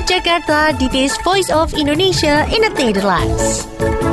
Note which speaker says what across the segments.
Speaker 1: Jakarta, dit is Voice of Indonesia in het Nederlands.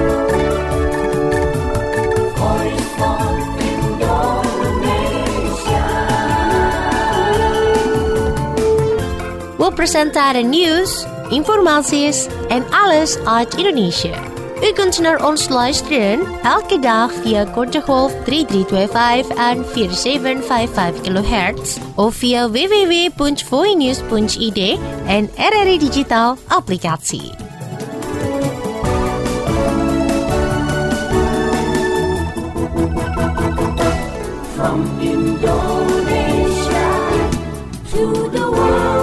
Speaker 1: We presenteren nieuws, informaties en alles uit Indonesië. U kunt naar ons luisteren elke dag via korte golf 3325 en 4755 kHz of via www.voinews.id en RRI Digital applicatie.
Speaker 2: From Indonesia to the world.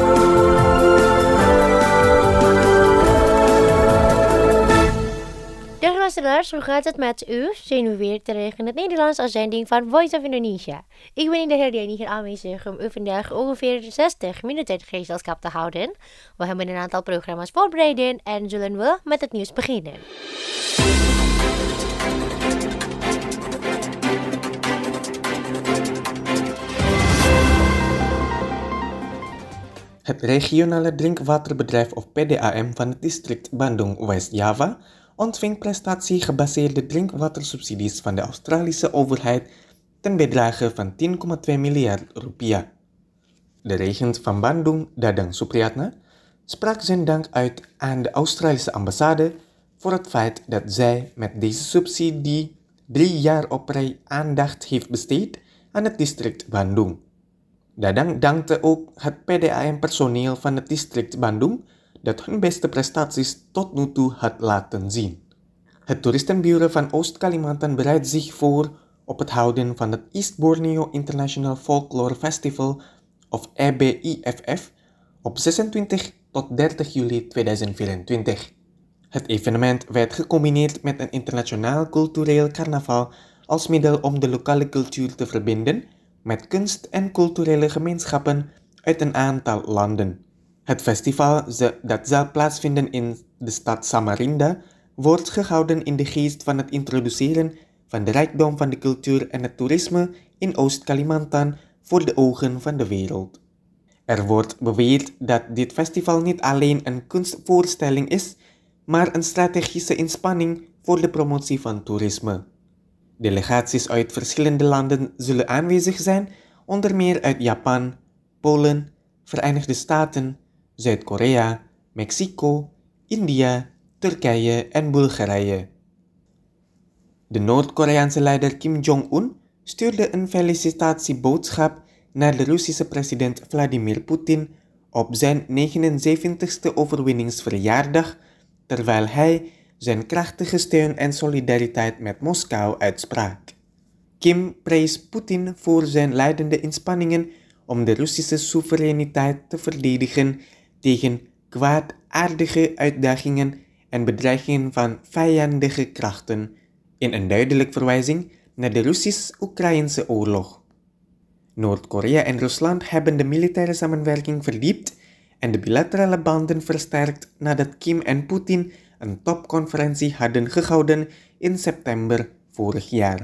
Speaker 1: Dag luisteraars, hoe gaat het met u? Zijn we weer terug in het Nederlands uitzending van Voice of Indonesia. Ik ben in de herdenking hier aanwezig om u vandaag ongeveer 60 minuten gezelschap te houden. We hebben een aantal programma's voorbereid en zullen we met het nieuws beginnen.
Speaker 3: Het regionale drinkwaterbedrijf of PDAM van het district Bandung West Java ontving prestatiegebaseerde drinkwatersubsidies van de Australische overheid ten bedrage van 10,2 miljard rupiah. De regent van Bandung, Dadang Supriyatna, sprak zijn dank uit aan de Australische ambassade voor het feit dat zij met deze subsidie 3 jaar op rij aandacht heeft besteed aan het district Bandung. Dadang dankte ook het PDAM-personeel van het district Bandung dat hun beste prestaties tot nu toe had laten zien. Het toeristenbureau van Oost-Kalimantan bereidt zich voor op het houden van het East Borneo International Folklore Festival of EBIFF op 26 tot 30 juli 2024. Het evenement werd gecombineerd met een internationaal cultureel carnaval als middel om de lokale cultuur te verbinden met kunst- en culturele gemeenschappen uit een aantal landen. Het festival, dat zal plaatsvinden in de stad Samarinda, wordt gehouden in de geest van het introduceren van de rijkdom van de cultuur en het toerisme in Oost-Kalimantan voor de ogen van de wereld. Er wordt beweerd dat dit festival niet alleen een kunstvoorstelling is, maar een strategische inspanning voor de promotie van toerisme. Delegaties uit verschillende landen zullen aanwezig zijn, onder meer uit Japan, Polen, Verenigde Staten, Zuid-Korea, Mexico, India, Turkije en Bulgarije. De Noord-Koreaanse leider Kim Jong-un stuurde een felicitatieboodschap naar de Russische president Vladimir Poetin op zijn 79ste overwinningsverjaardag, terwijl hij zijn krachtige steun en solidariteit met Moskou uitsprak. Kim prees Poetin voor zijn leidende inspanningen om de Russische soevereiniteit te verdedigen tegen kwaadaardige uitdagingen en bedreigingen van vijandige krachten, in een duidelijke verwijzing naar de Russisch-Oekraïnse oorlog. Noord-Korea en Rusland hebben de militaire samenwerking verdiept en de bilaterale banden versterkt nadat Kim en Poetin een topconferentie hadden gehouden in september vorig jaar.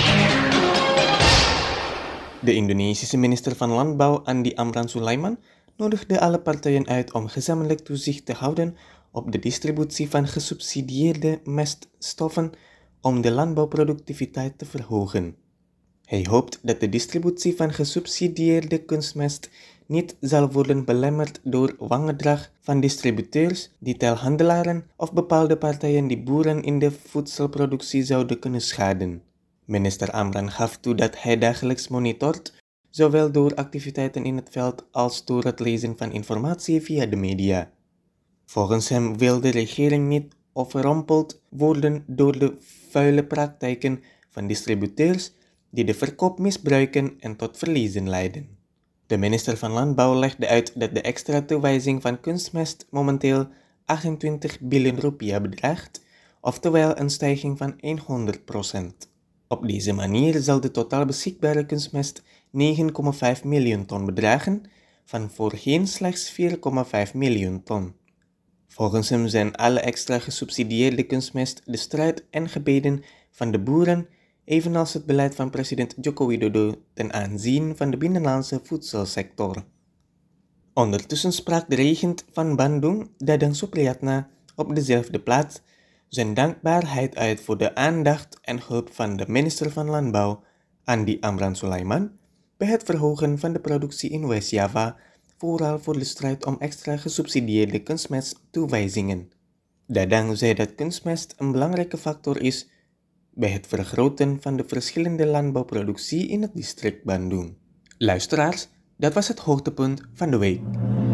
Speaker 3: De Indonesische minister van Landbouw Andi Amran Sulaiman nodigde alle partijen uit om gezamenlijk toezicht te houden op de distributie van gesubsidieerde meststoffen om de landbouwproductiviteit te verhogen. Hij hoopt dat de distributie van gesubsidieerde kunstmest niet zal worden belemmerd door wangedrag van distributeurs, detailhandelaren of bepaalde partijen die boeren in de voedselproductie zouden kunnen schaden. Minister Amran gaf toe dat hij dagelijks monitort, zowel door activiteiten in het veld als door het lezen van informatie via de media. Volgens hem wil de regering niet overrompeld worden door de vuile praktijken van distributeurs die de verkoop misbruiken en tot verliezen leiden. De minister van Landbouw legde uit dat de extra toewijzing van kunstmest momenteel 28 biljoen rupiah bedraagt, oftewel een stijging van 100%. Op deze manier zal de totaal beschikbare kunstmest 9,5 miljoen ton bedragen, van voorheen slechts 4,5 miljoen ton. Volgens hem zijn alle extra gesubsidieerde kunstmest de strijd en gebeden van de boeren, evenals het beleid van president Joko Widodo ten aanzien van de binnenlandse voedselsector. Ondertussen sprak de regent van Bandung, Dadang Supriyatna, op dezelfde plaats zijn dankbaarheid uit voor de aandacht en hulp van de minister van Landbouw, Andi Amran Sulaiman, bij het verhogen van de productie in West-Java, vooral voor de strijd om extra gesubsidieerde kunstmesttoewijzingen. Dadang zei dat kunstmest een belangrijke factor is bij het vergroten van de verschillende landbouwproductie in het district Bandung. Luisteraars, dat was het hoogtepunt van de week.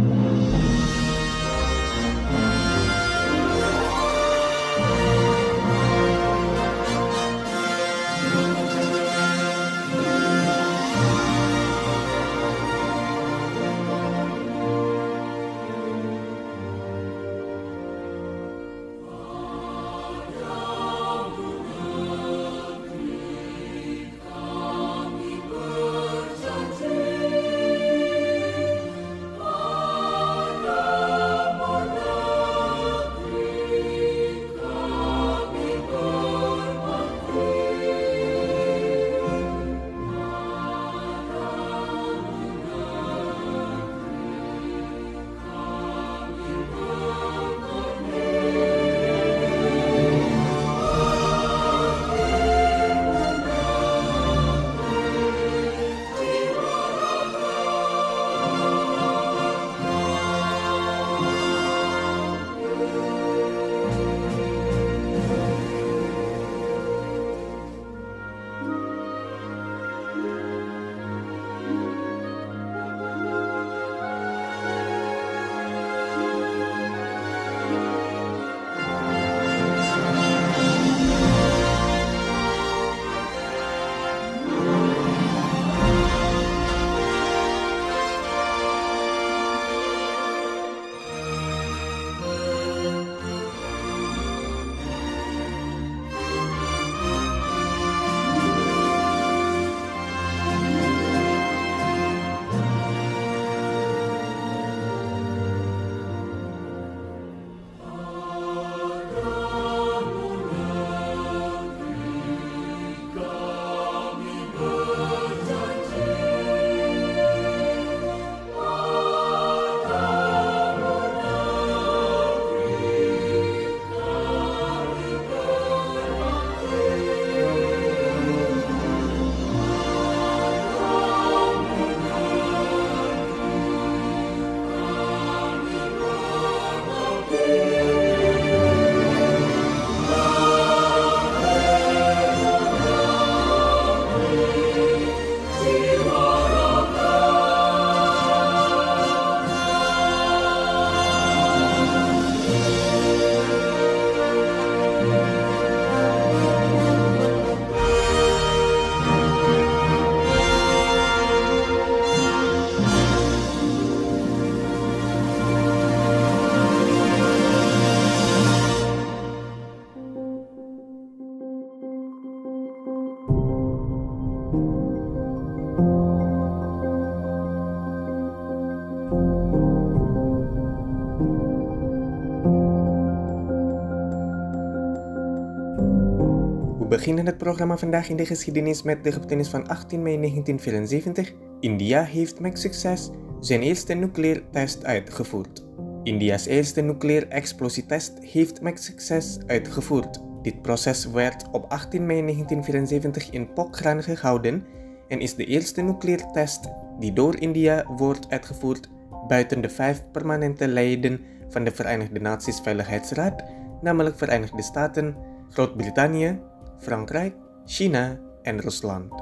Speaker 3: We beginnen het programma vandaag in de geschiedenis met de gebeurtenis van 18 mei 1974. India heeft met succes zijn eerste nucleair test uitgevoerd. India's eerste nucleair explosietest heeft met succes uitgevoerd. Dit proces werd op 18 mei 1974 in Pokhran gehouden en is de eerste nucleair test die door India wordt uitgevoerd buiten de 5 permanente leden van de Verenigde Naties Veiligheidsraad, namelijk Verenigde Staten, Groot-Brittannië, Frankrijk, China en Rusland.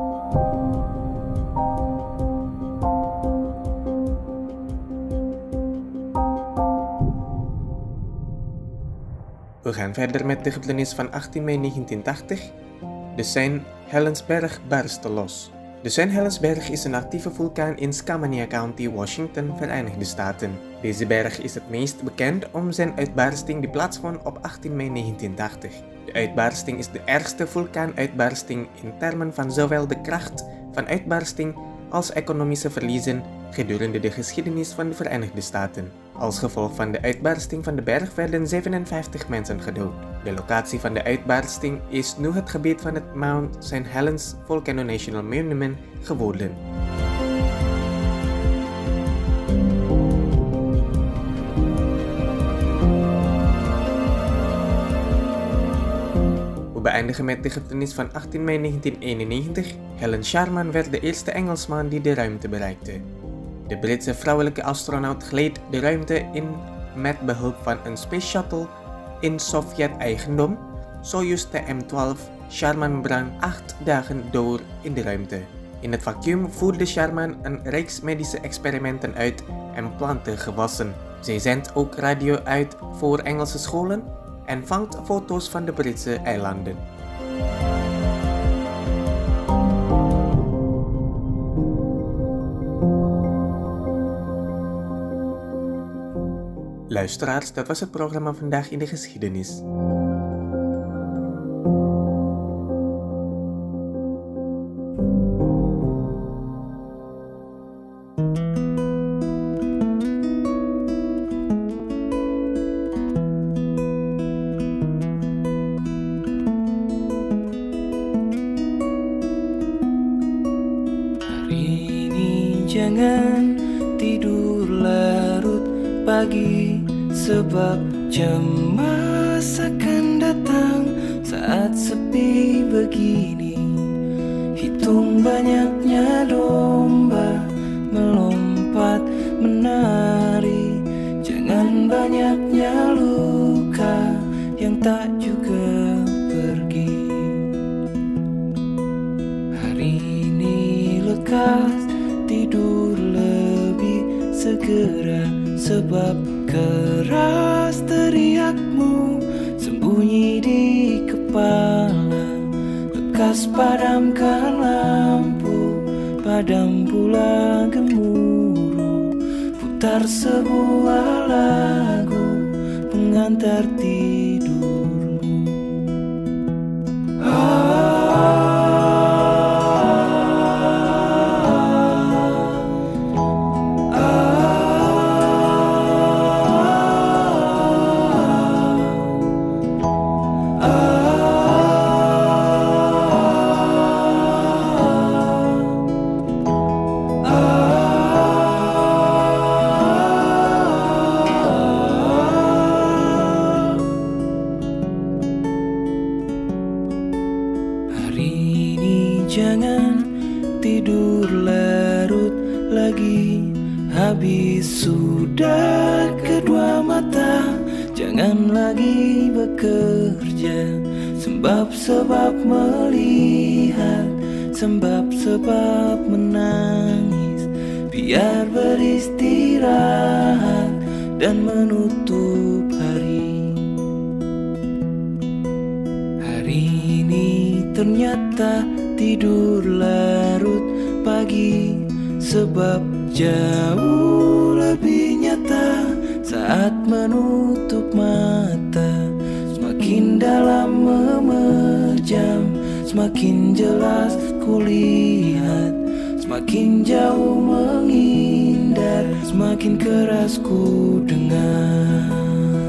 Speaker 3: We gaan verder met de gebeurtenis van 18 mei 1980. De St. Helensberg barstte los. De St. Helensberg is een actieve vulkaan in Skamania County, Washington, Verenigde Staten. Deze berg is het meest bekend om zijn uitbarsting die plaatsvond op 18 mei 1980. De uitbarsting is de ergste vulkaanuitbarsting in termen van zowel de kracht van uitbarsting als economische verliezen gedurende de geschiedenis van de Verenigde Staten. Als gevolg van de uitbarsting van de berg werden 57 mensen gedood. De locatie van de uitbarsting is nu het gebied van het Mount St. Helens Volcano National Monument geworden. beëindigen met de gebeurtenis van 18 mei 1991. Helen Sharman werd de eerste Engelsman die de ruimte bereikte. De Britse vrouwelijke astronaut gleed de ruimte in met behulp van een Space Shuttle in Sovjet-eigendom, Soyuz TM-12. Sharman bracht 8 dagen door in de ruimte. In het vacuüm voerde Sharman een reeks medische experimenten uit en plantte gewassen. Zij zendt ook radio uit voor Engelse scholen en vangt foto's van de Britse eilanden. Luisteraars, dat was het programma Vandaag in de Geschiedenis.
Speaker 4: Jangan tidur larut pagi, sebab cemas akan datang saat sepi begini. Hitung banyaknya domba melompat menari, jangan banyaknya luka yang tak juga pergi. Hari ini lekas tidur lebih segera, sebab keras teriakmu sembunyi di kepala. Lekas padamkan lampu, padam pula gemuruh. Putar sebuah lagu pengantar tidurmu. Jangan tidur larut lagi, habis sudah kedua mata. Jangan lagi bekerja, sebab-sebab melihat, sebab-sebab menangis. Biar beristirahat dan menutup hari. Hari ini ternyata tidur larut pagi, sebab jauh lebih nyata saat menutup mata. Semakin dalam memejam, semakin jelas kulihat, semakin jauh menghindar, semakin keras ku dengar.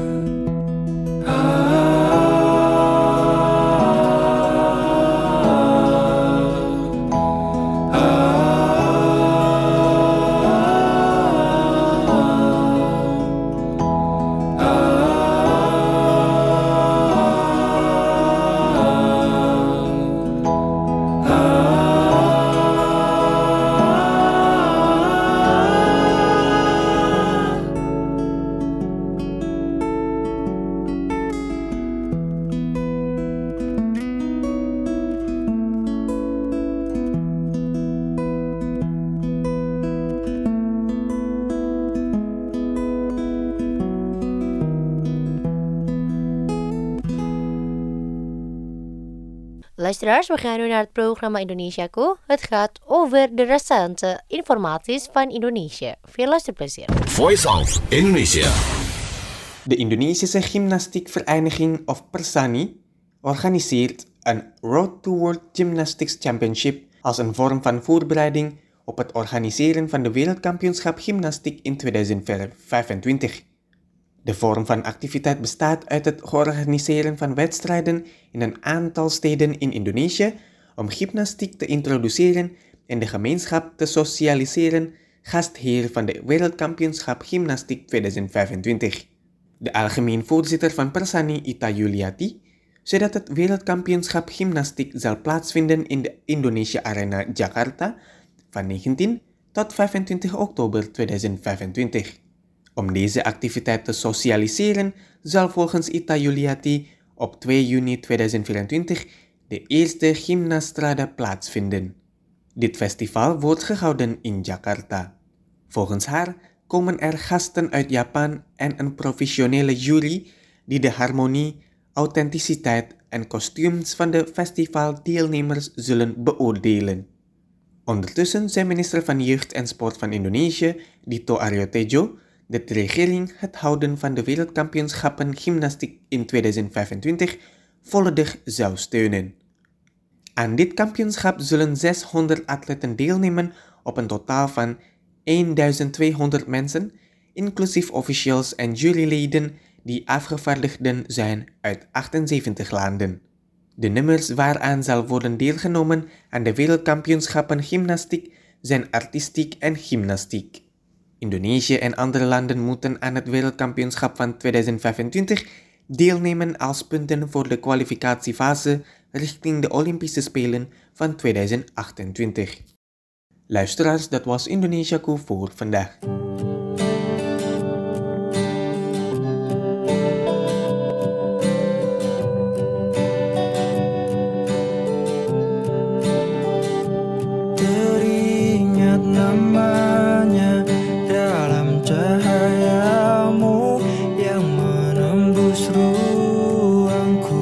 Speaker 1: Luisteraars, we gaan nu naar het programma Indonesiaku. Het gaat over de recente informaties van Indonesië. Veel luisterplezier.
Speaker 5: Voice of Indonesia.
Speaker 3: De Indonesische Gymnastiekvereniging of Persani organiseert een Road to World Gymnastics Championship als een vorm van voorbereiding op het organiseren van de Wereldkampioenschap Gymnastiek in 2025. De vorm van activiteit bestaat uit het organiseren van wedstrijden in een aantal steden in Indonesië om gymnastiek te introduceren en de gemeenschap te socialiseren, gastheer van de Wereldkampioenschap Gymnastiek 2025. De algemeen voorzitter van Persani, Ita Yuliati, zodat het Wereldkampioenschap Gymnastiek zal plaatsvinden in de Indonesia Arena Jakarta van 19 tot 25 oktober 2025. Om deze activiteit te socialiseren zal volgens Ita Yuliati op 2 juni 2024 de eerste Gymnastrada plaatsvinden. Dit festival wordt gehouden in Jakarta. Volgens haar komen er gasten uit Japan en een professionele jury die de harmonie, authenticiteit en kostuums van de festivaldeelnemers zullen beoordelen. Ondertussen zei minister van Jeugd en Sport van Indonesië, Dito Aryo Tejo, dat de regering het houden van de wereldkampioenschappen gymnastiek in 2025 volledig zou steunen. Aan dit kampioenschap zullen 600 atleten deelnemen op een totaal van 1200 mensen, inclusief officials en juryleden die afgevaardigden zijn uit 78 landen. De nummers waaraan zal worden deelgenomen aan de wereldkampioenschappen gymnastiek zijn artistiek en gymnastiek. Indonesië en andere landen moeten aan het wereldkampioenschap van 2025 deelnemen als punten voor de kwalificatiefase richting de Olympische Spelen van 2028. Luisteraars, dat was Indonesiaku voor vandaag.
Speaker 4: Teringat namanya dalam cahayamu yang menembus ruangku.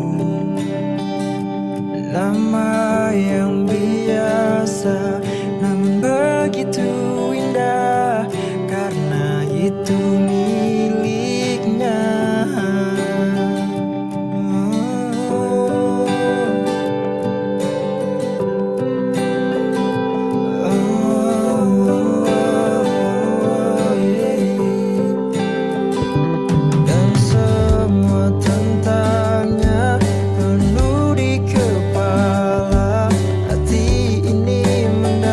Speaker 4: Nama yang biasa namun begitu indah karena itu miliknya. Dan semua tentangnya penuh di kepala. Hati ini mendapat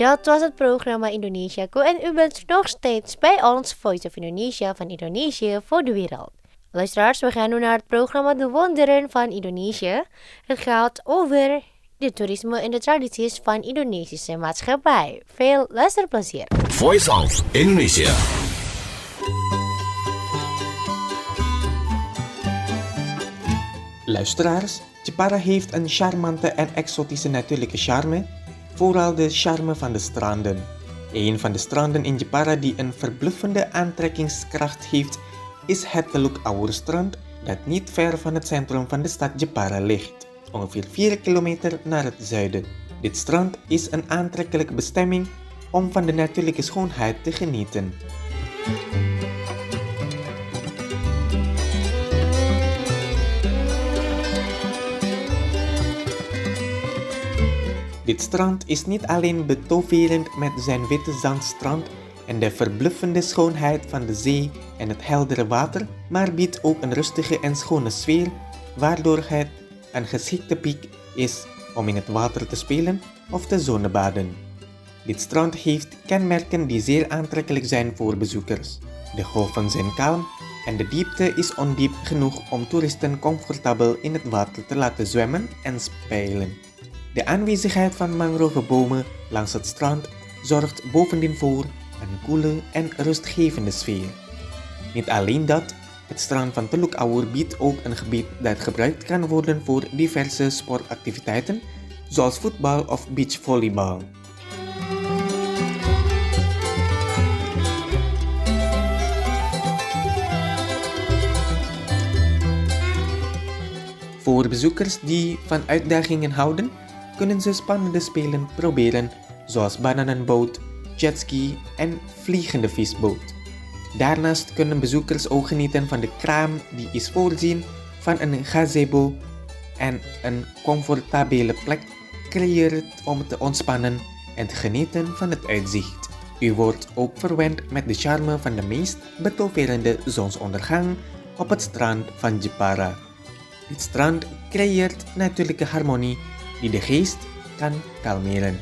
Speaker 1: Dat was het programma Indonesiaku en u bent nog steeds bij ons Voice of Indonesia van Indonesië voor de wereld. Luisteraars, we gaan nu naar het programma De Wonderen van Indonesië. Het gaat over de toerisme en de tradities van Indonesische maatschappij. Veel luisterplezier.
Speaker 5: Voice of Indonesia.
Speaker 3: Luisteraars, Jepara heeft een charmante en exotische natuurlijke charme, vooral de charme van de stranden. Een van de stranden in Jepara die een verbluffende aantrekkingskracht heeft, is het Teluk Awur strand dat niet ver van het centrum van de stad Jepara ligt, ongeveer 4 kilometer naar het zuiden. Dit strand is een aantrekkelijke bestemming om van de natuurlijke schoonheid te genieten. Dit strand is niet alleen betoverend met zijn witte zandstrand en de verbluffende schoonheid van de zee en het heldere water, maar biedt ook een rustige en schone sfeer, waardoor het een geschikte plek is om in het water te spelen of te zonnebaden. Dit strand heeft kenmerken die zeer aantrekkelijk zijn voor bezoekers. De golven zijn kalm en de diepte is ondiep genoeg om toeristen comfortabel in het water te laten zwemmen en spelen. De aanwezigheid van mangrovebomen langs het strand zorgt bovendien voor een koele en rustgevende sfeer. Niet alleen dat, het strand van Teluk Awur biedt ook een gebied dat gebruikt kan worden voor diverse sportactiviteiten, zoals voetbal of beachvolleybal. Voor bezoekers die van uitdagingen houden, kunnen ze spannende spelen proberen, zoals bananenboot, jetski en vliegende visboot. Daarnaast kunnen bezoekers ook genieten van de kraam die is voorzien van een gazebo en een comfortabele plek creëert om te ontspannen en te genieten van het uitzicht. U wordt ook verwend met de charme van de meest betoverende zonsondergang op het strand van Jepara. Dit strand creëert natuurlijke harmonie die de geest kan kalmeren.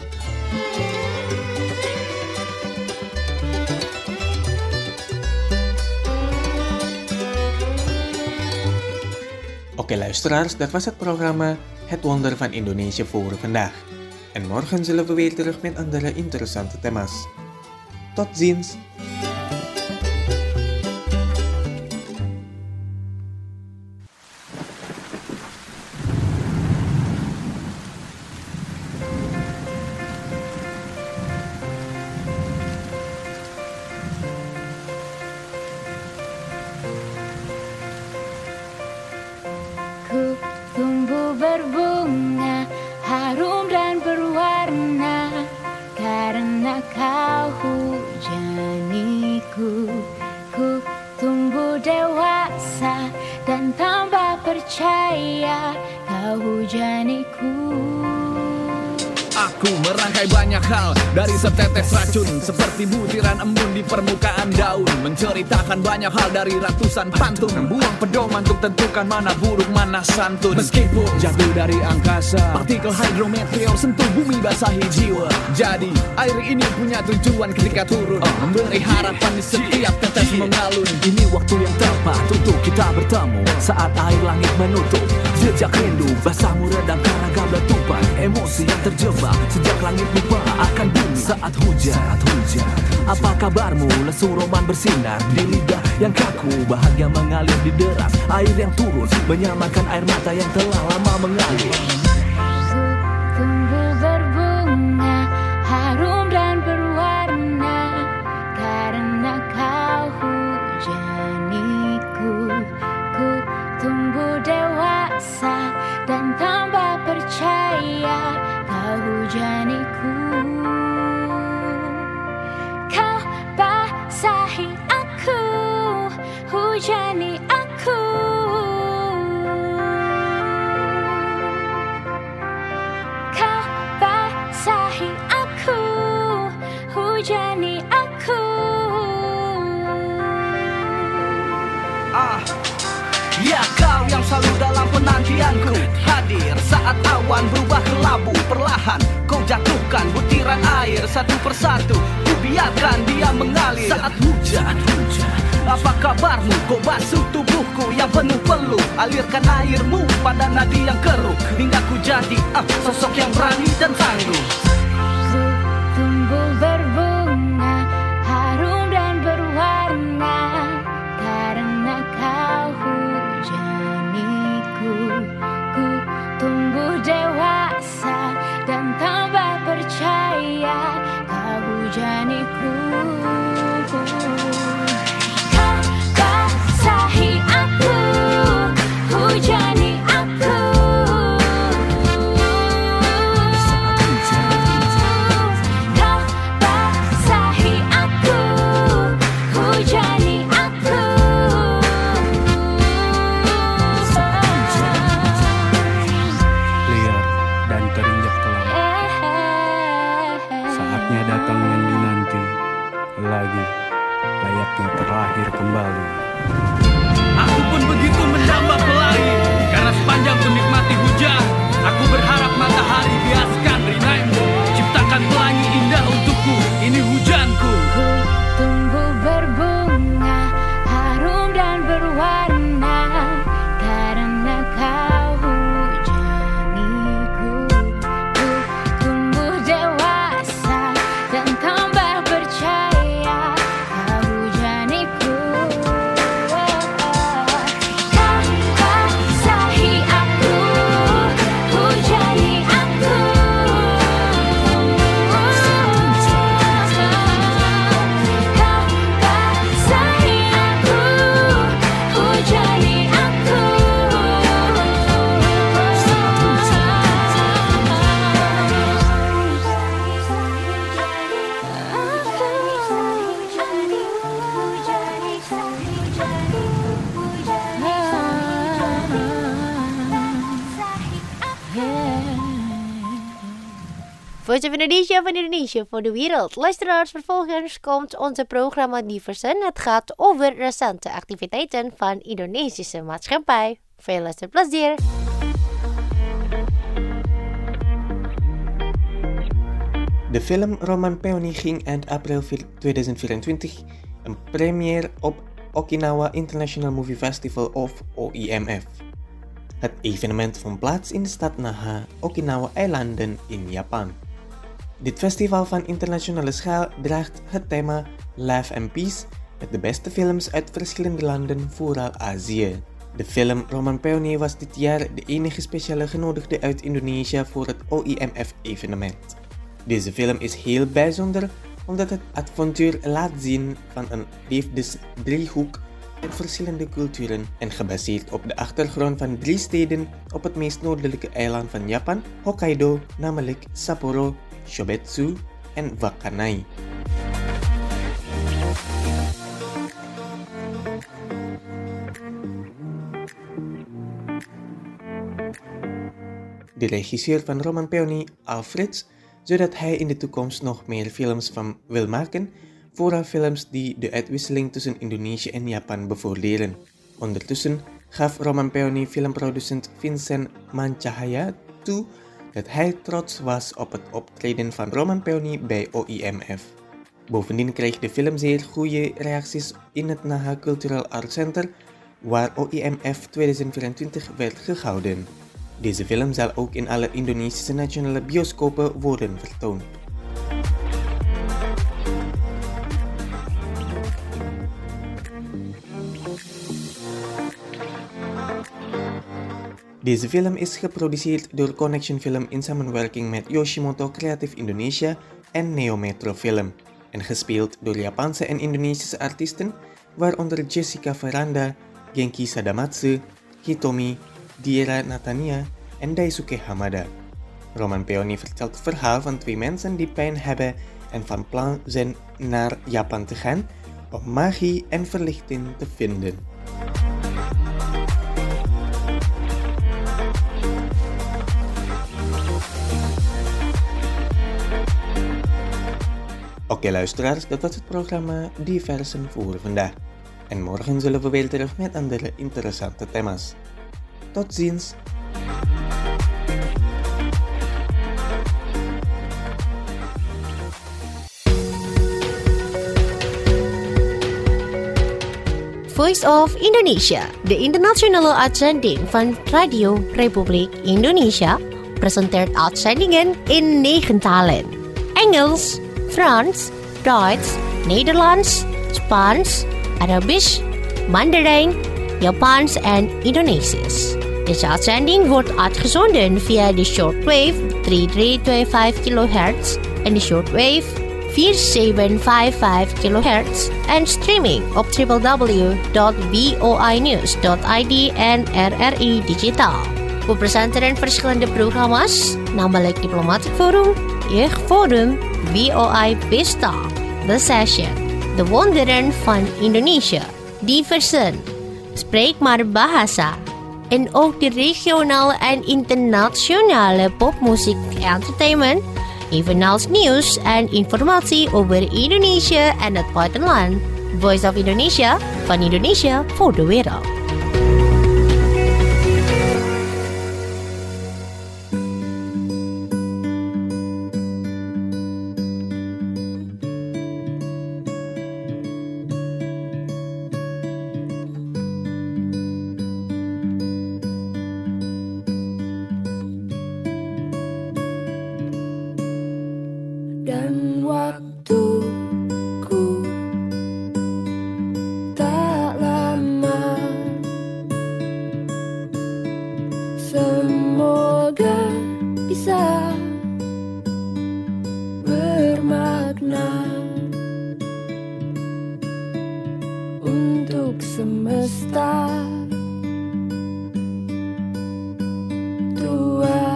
Speaker 3: Oké luisteraars, dat was het programma Het Wonder van Indonesië voor vandaag. En morgen zullen we weer terug met andere interessante thema's. Tot ziens!
Speaker 6: Ku tumbuh berbunga, harum dan berwarna, karena kau hujaniku. Ku tumbuh dewasa dan tambah percaya, kau hujaniku.
Speaker 7: Aku merangkai banyak hal dari setetes racun, seperti butiran embun di permukaan daun, menceritakan banyak hal dari ratusan pantun, buang pedoman untuk tentukan mana buruk mana santun. Meskipun jatuh dari angkasa, partikel hidrometeor sentuh bumi basahi jiwa. Jadi air ini punya tujuan ketika turun, memberi harapan di setiap tetes mengalun. Ini waktu yang tepat untuk kita bertemu, saat air langit menutup jejak rindu, basahmu redam karena gablet tumpah, emosi yang terjebak sejak langit lupa akan bumi saat hujan. Apa kabarmu? Lesu roman bersinar di lidah yang kaku, bahagia mengalir di deras air yang turun, menyamakan air mata yang telah lama mengalir.
Speaker 6: Tumbuh berbunga, harum dan berwarna, karena kau hujaniku. Ku tumbuh dewasa dan tambah percaya, kau hujaniku. Kau basahi aku, hujani aku. Kau basahi aku, hujani aku.
Speaker 7: Ya kau yang selalu dalam penanti pujianku hadir saat awan berubah kelabu. Perlahan kau jatuhkan butiran air satu persatu, ku biarkan dia mengalir. Saat hujan, apa kabarmu? Kau basuh tubuhku yang penuh peluh. Alirkan airmu pada nadi yang keruh, hingga ku jadi sosok yang berani dan tangguh.
Speaker 6: Tumbuh berbunga, harum dan berwarna, karena kau hujaniku. Ku tumbuh dewasa dan tambah percaya, kau hujaniku. Kau basahi aku, hujani aku. Kau basahi aku, hujani aku.
Speaker 8: Liar dan terinjak kelam, saatnya datang yang dinanti lagi, layaknya terlahir kembali.
Speaker 7: Aku pun begitu menambah pelangi, karena sepanjang ku nikmati hujan, aku berharap matahari biaskan rinaimu, ciptakan pelangi indah untukku. Ini hujanku.
Speaker 6: Ku tumbuh berbunga, harum dan berwarna, karena kau hujaniku. Ku tumbuh dewasa dan tambah percaya, kau hujaniku. Kau basahi aku, hujani aku. Kau basahi aku, hujani aku.
Speaker 1: Voice of Indonesia van Indonesia voor de wereld. Luisteraars, vervolgens komt onze programma Diversen. Het gaat over recente activiteiten van Indonesische maatschappij. Veel luisterplezier.
Speaker 3: De film Roman Peony ging eind april 2024 een première op Okinawa International Movie Festival of OIMF. Het evenement vond plaats in de stad Naha, Okinawa-eilanden in Japan. Dit festival van internationale schaal draagt het thema Life and Peace met de beste films uit verschillende landen, vooral Azië. De film Roman Peony was dit jaar de enige speciale genodigde uit Indonesië voor het OIMF-evenement. Deze film is heel bijzonder omdat het avontuur laat zien van een liefdesdriehoek met verschillende culturen en gebaseerd op de achtergrond van 3 steden op het meest noordelijke eiland van Japan, Hokkaido, namelijk Sapporo, Shobetsu en Wakanai. De regisseur van Roman Peony, Alfreds, zodat hij in de toekomst nog meer films van wil maken, vooral films die de uitwisseling tussen Indonesië en Japan bevorderen. Ondertussen gaf Roman Peony filmproducent Vincent Mancahaya toe dat hij trots was op het optreden van Roman Peony bij OIMF. Bovendien kreeg de film zeer goede reacties in het Naha Cultural Art Center, waar OIMF 2024 werd gehouden. Deze film zal ook in alle Indonesische nationale bioscopen worden vertoond. Deze film is geproduceerd door Connection Film in samenwerking met Yoshimoto Creative Indonesia en Neo Metro Film en gespeeld door Japanse en Indonesische artiesten, waaronder Jessica Veranda, Genki Sadamatsu, Hitomi, Diera Natania en Daisuke Hamada. Roman Peony vertelt het verhaal van 2 mensen die pijn hebben en van plan zijn naar Japan te gaan om magie en verlichting te vinden. Oké luisteraars, dat was het programma Diversen voor vandaag. En morgen zullen we weer terug met andere interessante thema's. Tot ziens!
Speaker 1: Voice of Indonesia, de internationale uitzending van Radio Republiek Indonesia, presenteert uitzendingen in 9 talen. Engels, Frans, Duits, Nederlands, Spaans, Arabisch, Mandarijn, Japans en Indonesisch. Deze uitzending wordt uitgezonden via de shortwave 3325 kHz en de shortwave 4755 kHz en streaming op www.voinews.id en RRI Digitaal. We presenteren verschillende programma's, namelijk Diplomatic Forum, Jeugdforum, VOI Pesta, The Session, De Wonderen van Indonesia, Diversen, Spreek maar Bahasa, en ook de regionale en internationale popmuziek entertainment, evenals nieuws en informatie over Indonesië en het buitenland. Voice of Indonesia, van Indonesia voor de wereld.
Speaker 6: Dan waktuku tak lama, semoga bisa bermakna untuk semesta tua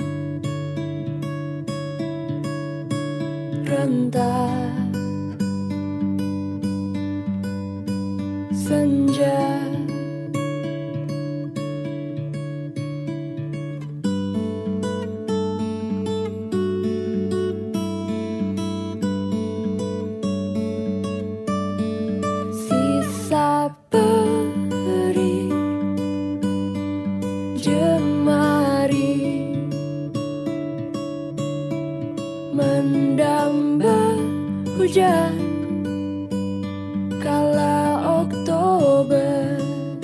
Speaker 6: rentah senja. Sisa peri jemari mendamba hujan kala Oktober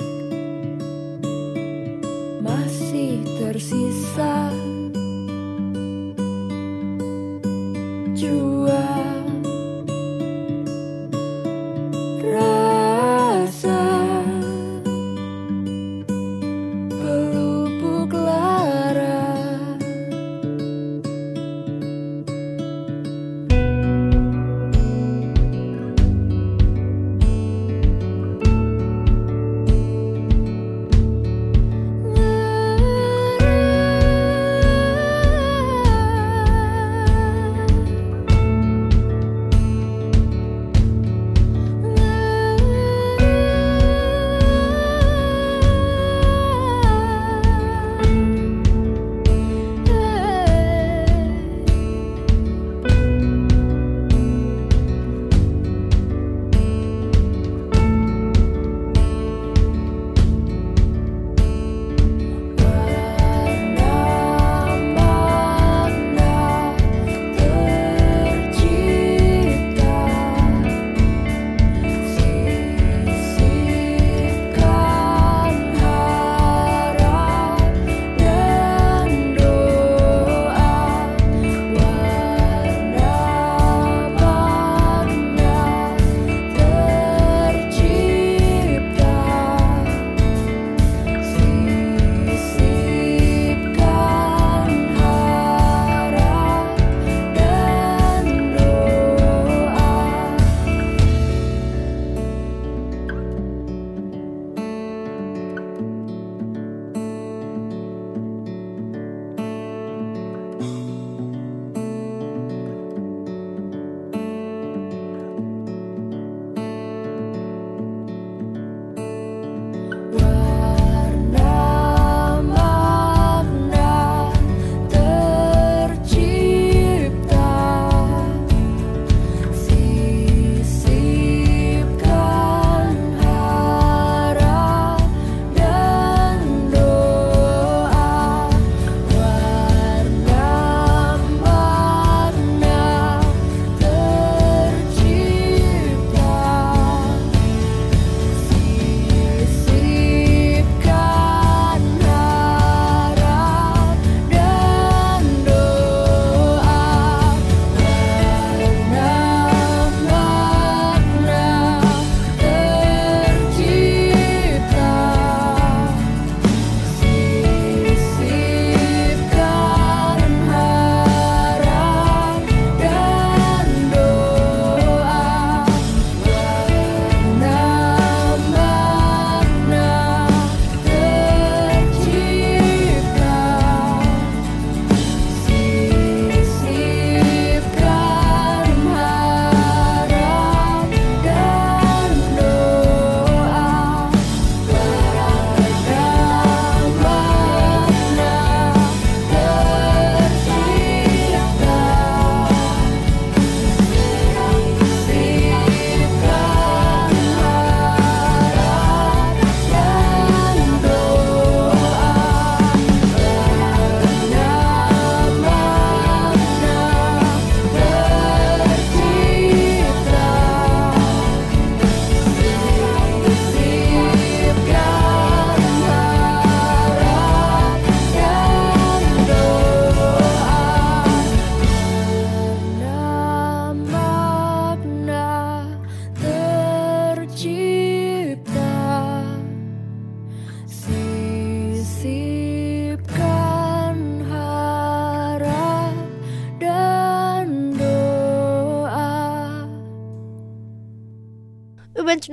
Speaker 6: masih tersisa jua rasa pelupuk lara.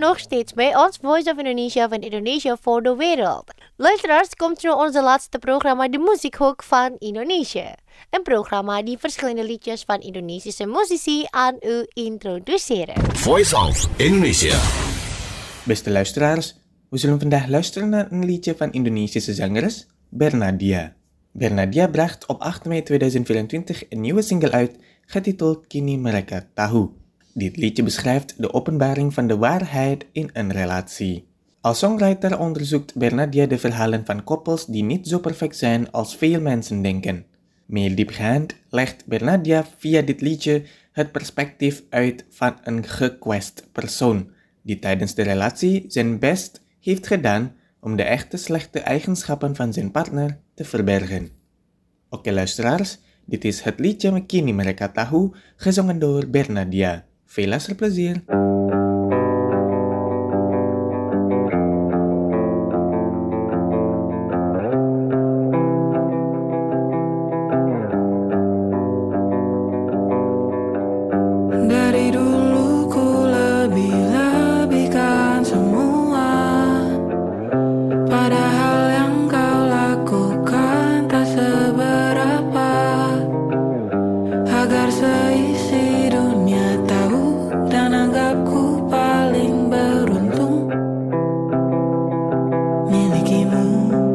Speaker 1: nog steeds bij ons, Voice of Indonesia van Indonesia voor de wereld. Luisteraars, komt nu onze laatste programma, de Muziekhoek van Indonesië. Een programma die verschillende liedjes van Indonesische muzici aan u introduceren.
Speaker 5: Voice of Indonesia.
Speaker 3: Beste luisteraars, we zullen vandaag luisteren naar een liedje van Indonesische zangeres Bernadia. Bernadia bracht op 8 mei 2024 een nieuwe single uit, getiteld Kini Mereka Tahu. Dit liedje beschrijft de openbaring van de waarheid in een relatie. Als songwriter onderzoekt Bernadia de verhalen van koppels die niet zo perfect zijn als veel mensen denken. Meer diepgaand legt Bernadia via dit liedje het perspectief uit van een gekwetst persoon, die tijdens de relatie zijn best heeft gedaan om de echte slechte eigenschappen van zijn partner te verbergen. Oké luisteraars, dit is het liedje Kini Mereka Tahu, gezongen door Bernadia. Veel luisterplezier!
Speaker 4: Dari dulu ku lebih-lebihkan semua, padahal yang kau lakukan tak seberapa. Agar seisi dunia tahu dan anggapku paling beruntung milikimu.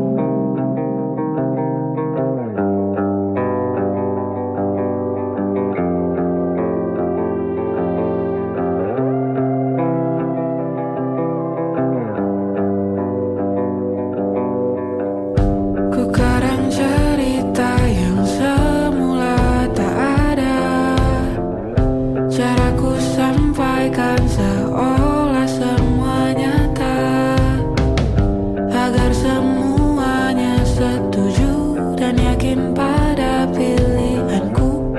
Speaker 4: Ku karang cerita yang semula tak ada, caraku sampaikan seolah semua nyata, agar semuanya setuju dan yakin pada pilihanku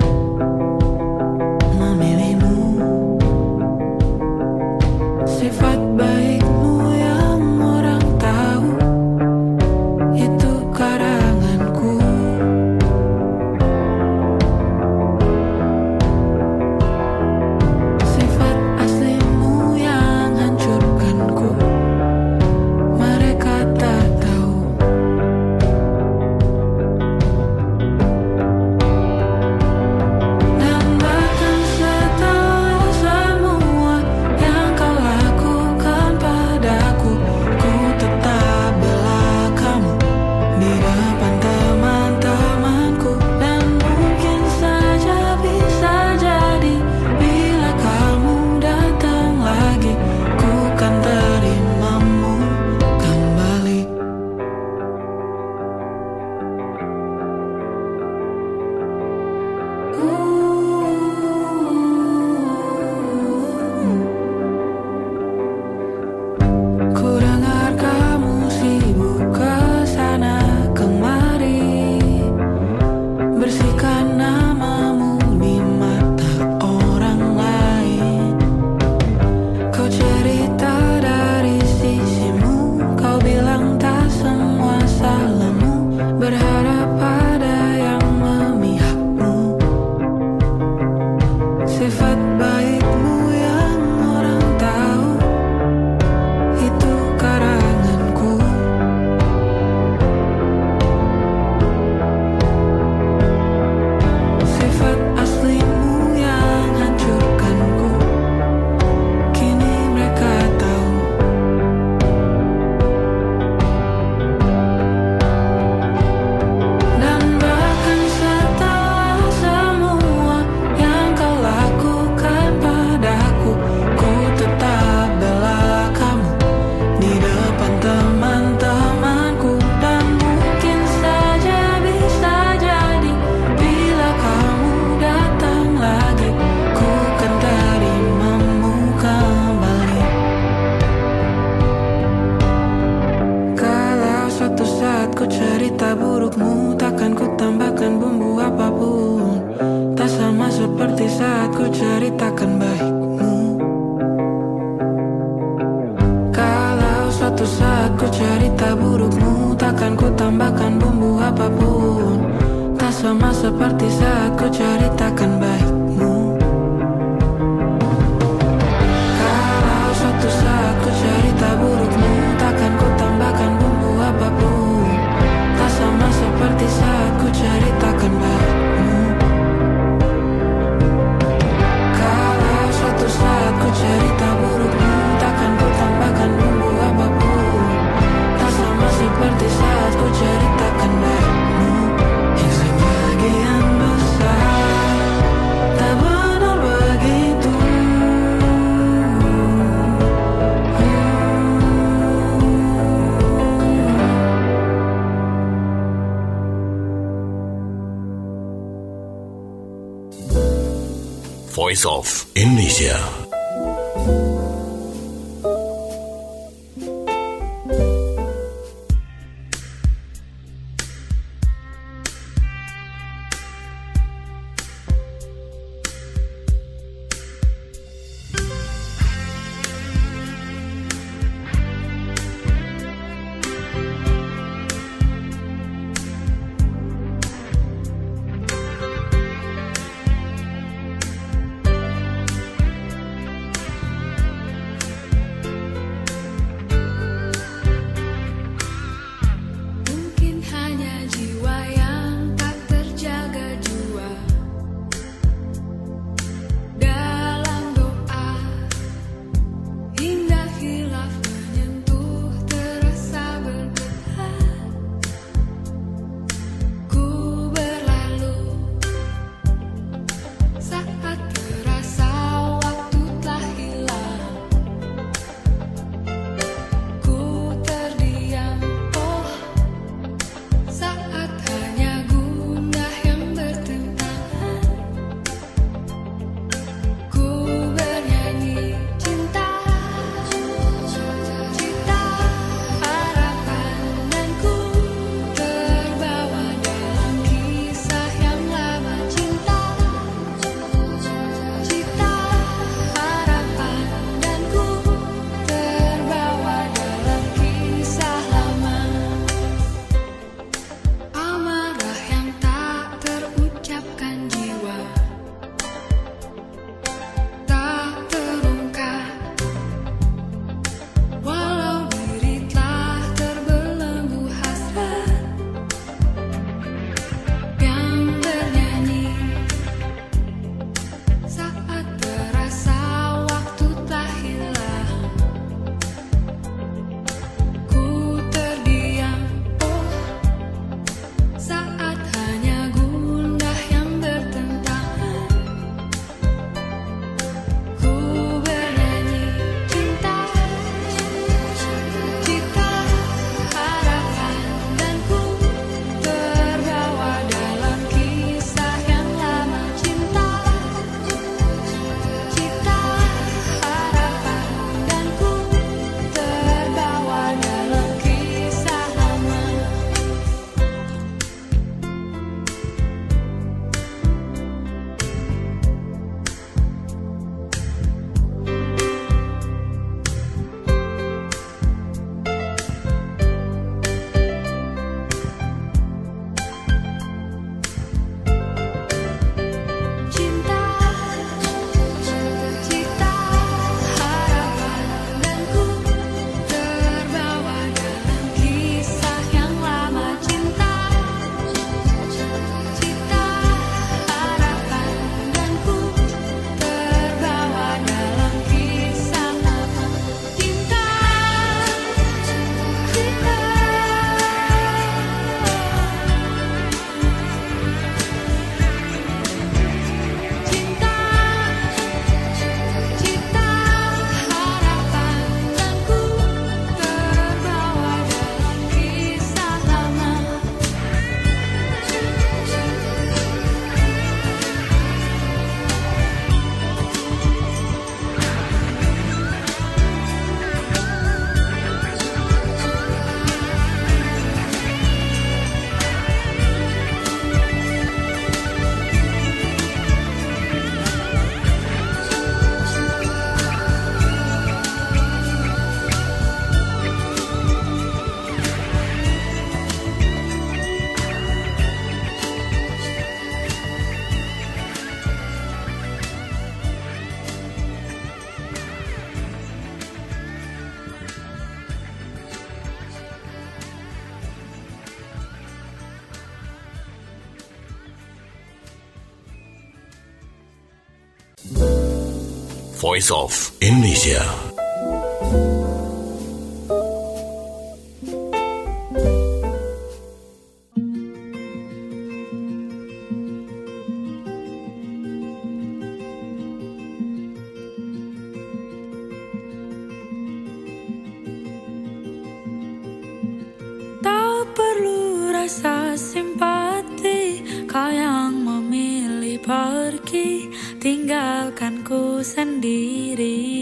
Speaker 4: memilihmu. Sifat baikmu yang orang tahu, itu karanganku. Sifat aslimu yang hancurkanku, mereka tak tahu. Dan bahkan setelah semua yang kau lakukan padaku, ku tetap bela kamu di depan teman-temanku. Dan mungkin saja bisa jadi bila kamu datang lagi, ku kan terimamu kembali. Ku dengar kamu sibuk kesana kemari, bersihkan namamu di mata orang lain. Kau cerita dari sisimu, kau bilang tak semua salahmu, berharap pada yang memihakmu. Sifat baikmu yang orang tahu, itu karanganku. Sifat aslimu yang hancurkanku, kini mereka tahu. Dan bahkan setelah semua yang kau lakukan padaku, ku tetap bela kamu di depan teman-temanku. Dan mungkin saja bisa jadi bila kamu datang lagi, ku kan terimamu kembali. Kalau suatu saat ku cerita burukmu, takkan ku tambahkan bumbu apapun. Tak sama seperti saat ku ceritakan baikmu. Kalau suatu saat ku cerita burukmu, takkan ku tambahkan bumbu apapun. Tak sama seperti saat ku ceritakan baikmu. Kalau suatu saat seperti saat ku ceritakan baikmu yang sebagian besar tak benar begitu.
Speaker 5: Voice of Indonesia. Voice of Indonesia.
Speaker 6: rasa simpati, kau yang memilih pergi, tinggalkanku sendiri.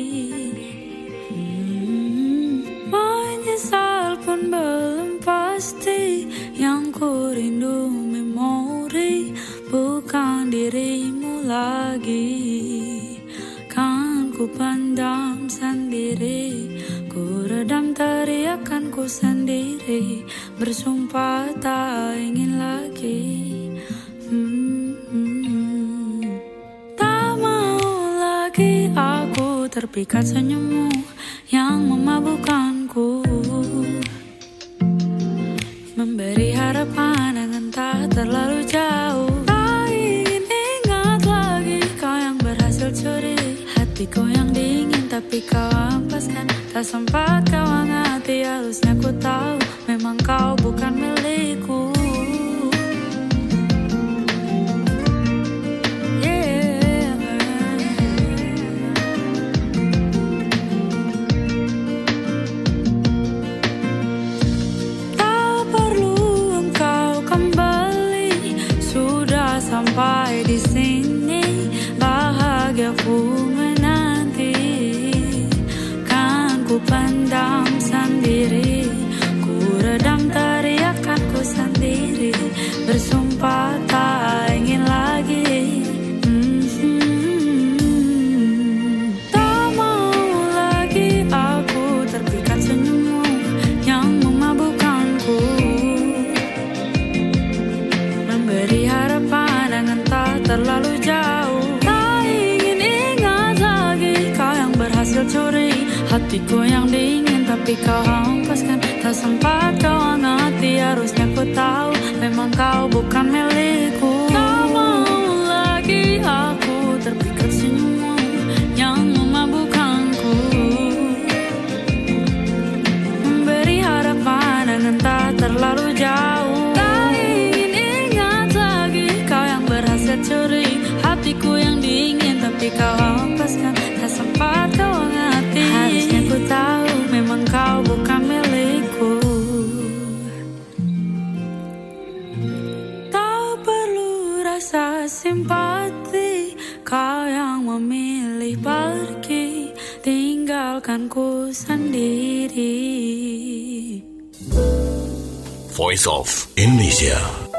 Speaker 6: Menyesal pun belum pasti, yang ku rindu memori, bukan dirimu lagi. Kan ku pendam sendiri, ku redam teriakanku sendiri, bersumpah tak ingin lagi. Tak mau lagi aku terpikat senyummu yang memabukkanku, memberi harapan yang tak terlalu jauh. Tak ingin ingat lagi kau yang berhasil curi hatiku yang dingin, tapi kau ampaskan. Tak sempat kau hangati, harusnya ku tahu memang kau bukan milikku. Sampai di sini bahagiaku menanti, kan ku pendam sendiri, ku redam teriakanku sendiri, bersumpah tak ingin lagi. Tak mau lagi aku terpikat senyummu yang memabukkanku, memberi harapan terlalu jauh. Tak ingin ingat lagi kau yang berhasil curi hatiku yang dingin, tapi kau hempaskan. Tak sempat kau hangati, harusnya ku tahu memang kau bukan milikku. Tak mau lagi aku terpikat senyummu yang memabukkanku, memberi harapan yang tak terlalu jauh. Curi hatiku yang dingin, tapi kau hempaskan. Tak sempat kau hangati, harusnya ku tahu memang kau bukan milikku. Tak perlu rasa simpati, kau yang memilih pergi, tinggalkanku sendiri.
Speaker 5: Voice of Indonesia.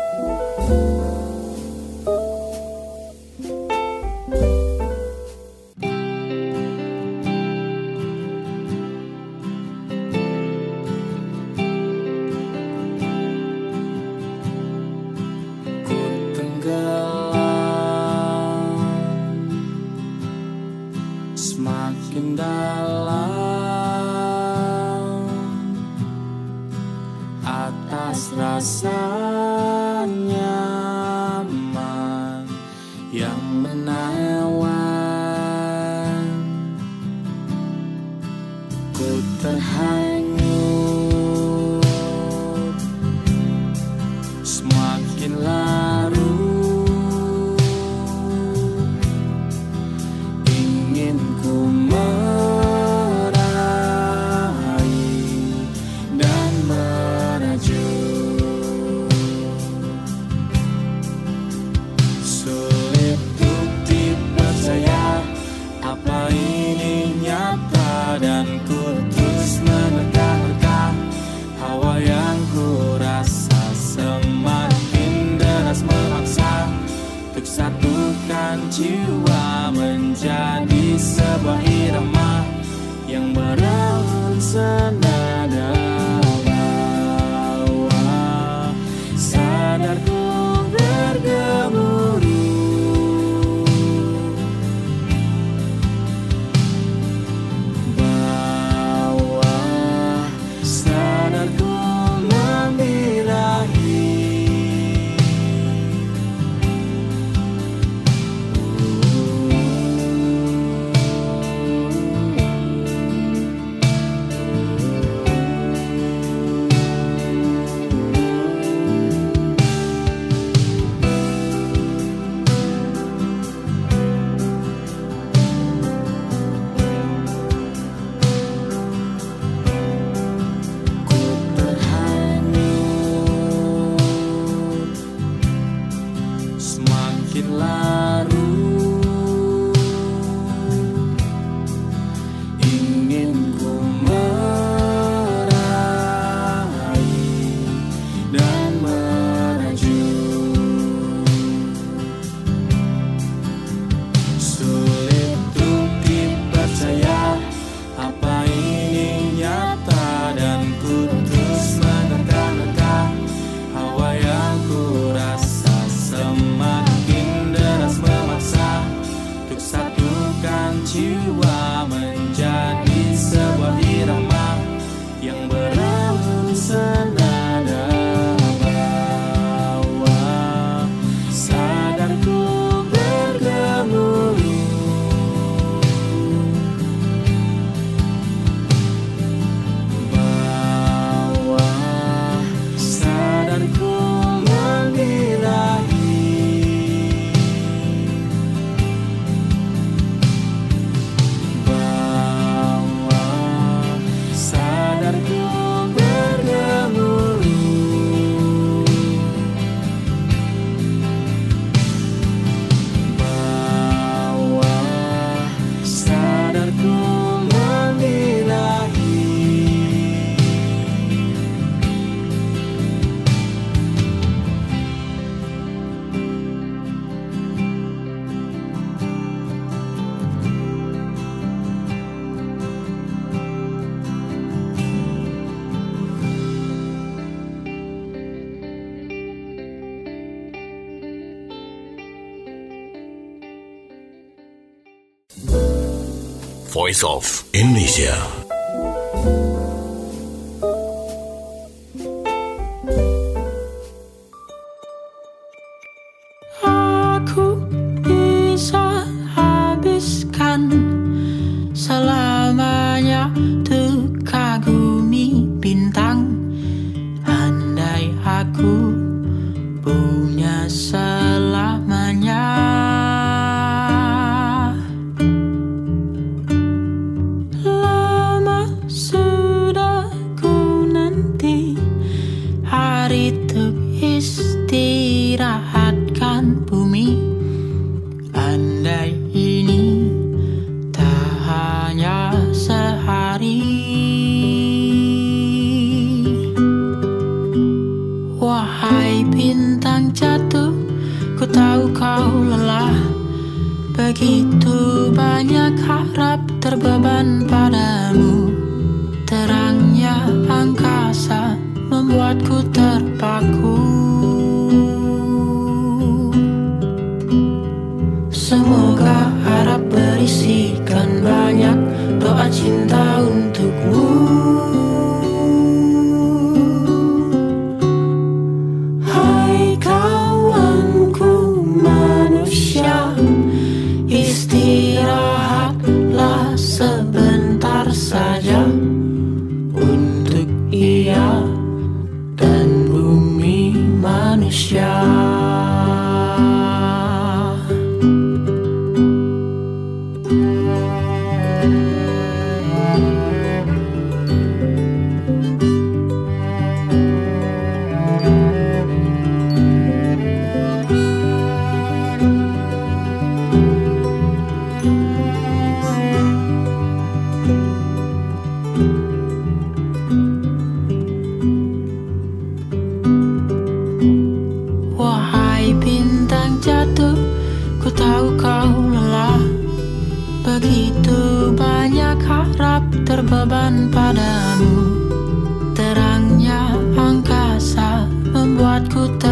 Speaker 9: Semakin dalam atas rasa nyaman yang menawan, ku terhanyut semakin larut. Hawa yang ku rasa semakin Hawa yang ku rasa semakin deras memaksa untuk satukan jiwa menjadi sebuah irama yang berawal senada bawa sadarku bergemuruh.
Speaker 5: Voice of Indonesia.
Speaker 4: Aku bisa habiskan selamanya untuk kagumi bintang. Andai aku punya selamanya. Istirahatkan bumi. Andai ini tak hanya sehari. Wahai bintang jatuh, ku tahu kau lelah. Begitu banyak harap terbeban padamu. Terangnya angkasa membuatku terpaku. Semoga harap berisikan banyak doa cinta untukmu. Hai kawanku manusia, istirahatlah sebentar saja untuk ia dan bumi manusia. Wahai bintang jatuh, ku tahu kau lelah. Begitu banyak harap terbeban padamu. Terangnya angkasa membuatku